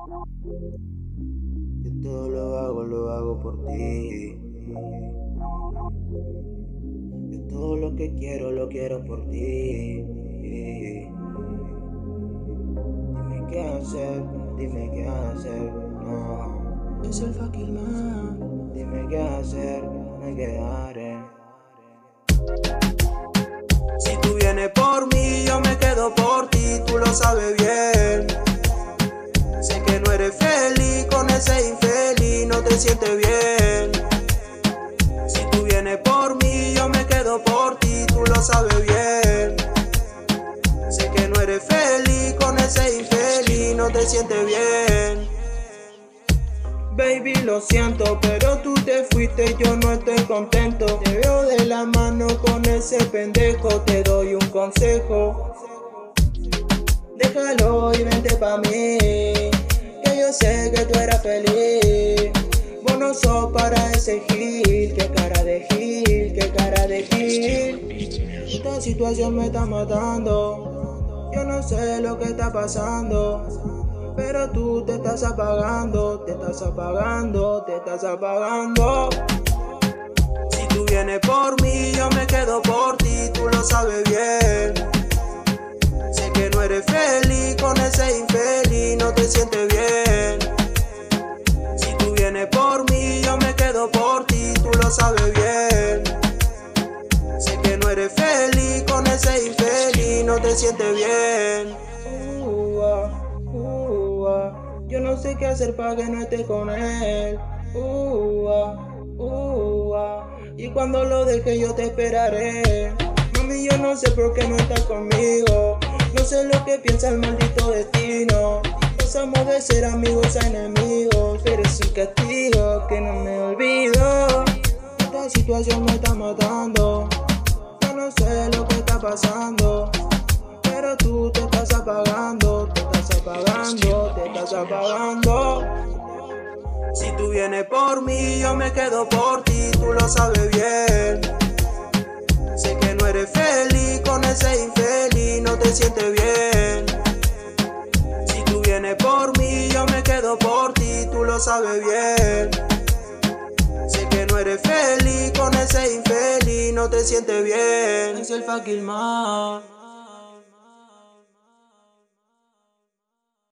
Yo todo lo hago por ti. Yo todo lo que quiero, lo quiero por ti. Dime qué hacer, no. Es el fucking man. Dime qué hacer, me quedaré. Si tú vienes por mí, yo me quedo por ti, tú lo sabes bien. Sé que no eres feliz con ese infeliz, no te sientes bien. Si tú vienes por mí, yo me quedo por ti, tú lo sabes bien. Sé que no eres feliz con ese infeliz, no te sientes bien. Baby, lo siento, pero tú te fuiste y yo no estoy contento. Te veo de la mano con ese pendejo, te doy un consejo. Déjalo y vente pa' mí, que yo sé que tú eras feliz. Vos no sos para ese gil, qué cara de gil, qué cara de gil. Esta situación me está matando, yo no sé lo que está pasando, pero tú te estás apagando, te estás apagando, te estás apagando. Si tú vienes por mí, yo me quedo por ti, tú lo sabes bien. Sé que no eres feliz con ese infeliz, no te sientes bien. Si tú vienes por mí, yo me quedo por ti, tú lo sabes bien. Sé que no eres feliz con ese infeliz, no te sientes bien. Yo no sé qué hacer para que no estés con él. Y cuando lo deje yo te esperaré. Mami, yo no sé por qué no estás conmigo. No sé lo que piensa el maldito destino. Pasamos de ser amigos a enemigos. Eres un castigo que no me olvido. Esta situación me está matando. Yo no sé lo que está pasando, pero tú te estás apagando, te estás apagando, te estás apagando. Si tú vienes por mí, yo me quedo por ti, tú lo sabes bien. Sé que no eres feliz con ese infeliz, no te sientes bien. Si tú vienes por mí, yo me quedo por ti, tú lo sabes bien. Sé que no eres feliz con ese infeliz, no te sientes bien. Es el fucking man.